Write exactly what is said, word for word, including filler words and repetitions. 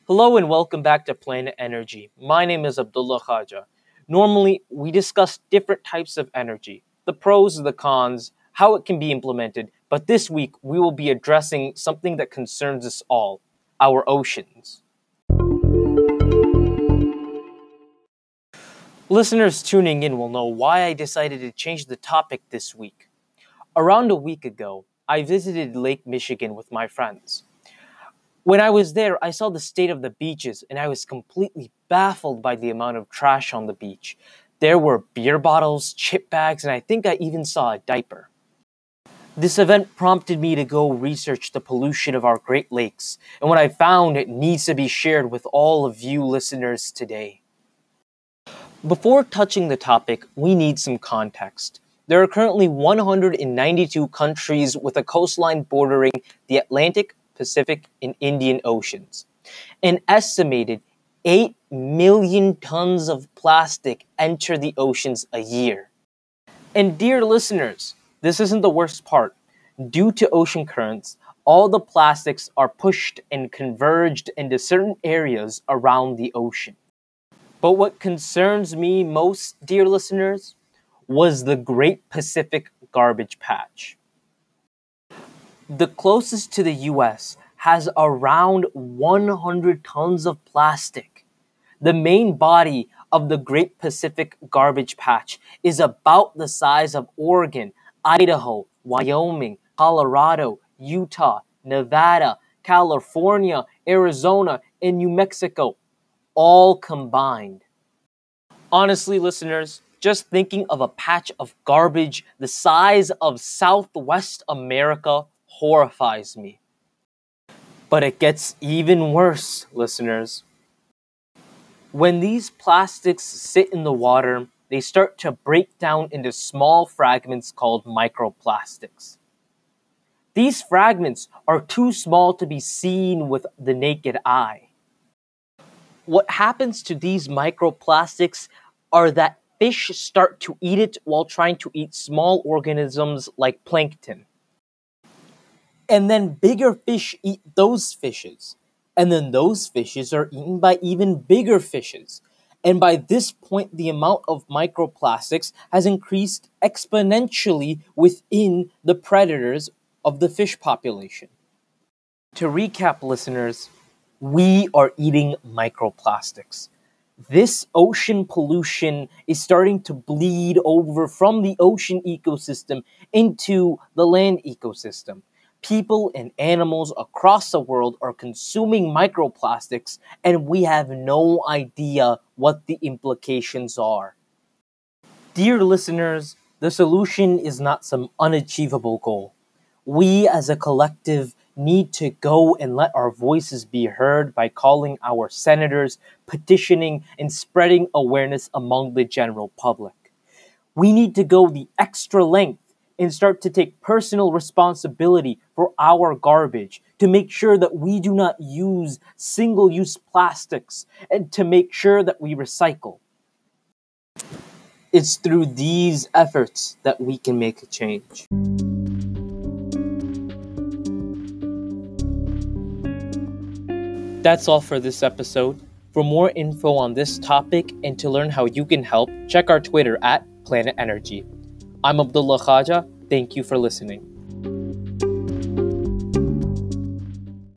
Hello and welcome back to Planet Energy. My name is Abdullah Khaja. Normally, we discuss different types of energy, the pros and the cons, how it can be implemented, but this week we will be addressing something that concerns us all, our oceans. Listeners tuning in will know why I decided to change the topic this week. Around a week ago, I visited Lake Michigan with my friends. When I was there, I saw the state of the beaches, and I was completely baffled by the amount of trash on the beach. There were beer bottles, chip bags, and I think I even saw a diaper. This event prompted me to go research the pollution of our Great Lakes, and what I found it needs to be shared with all of you listeners today. Before touching the topic, we need some context. There are currently one hundred ninety-two countries with a coastline bordering the Atlantic, Pacific, and Indian Oceans. An estimated eight million tons of plastic enter the oceans a year. And dear listeners, this isn't the worst part. Due to ocean currents, all the plastics are pushed and converged into certain areas around the ocean. But what concerns me most, dear listeners, was the Great Pacific Garbage Patch. The closest to the U S has around one hundred tons of plastic. The main body of the Great Pacific Garbage Patch is about the size of Oregon, Idaho, Wyoming, Colorado, Utah, Nevada, California, Arizona, and New Mexico, all combined. Honestly, listeners, just thinking of a patch of garbage the size of Southwest America horrifies me. But it gets even worse, listeners. When these plastics sit in the water, they start to break down into small fragments called microplastics. These fragments are too small to be seen with the naked eye. What happens to these microplastics are that fish start to eat it while trying to eat small organisms like plankton. And then bigger fish eat those fishes. And then those fishes are eaten by even bigger fishes. And by this point, the amount of microplastics has increased exponentially within the predators of the fish population. To recap, listeners, we are eating microplastics. This ocean pollution is starting to bleed over from the ocean ecosystem into the land ecosystem. People and animals across the world are consuming microplastics, and we have no idea what the implications are. Dear listeners, the solution is not some unachievable goal. We as a collective need to go and let our voices be heard by calling our senators, petitioning, and spreading awareness among the general public. We need to go the extra length and start to take personal responsibility for our garbage, to make sure that we do not use single-use plastics, and to make sure that we recycle. It's through these efforts that we can make a change. That's all for this episode. For more info on this topic and to learn how you can help, check our Twitter at Planet Energy. I'm Abdullah Khaja. Thank you for listening.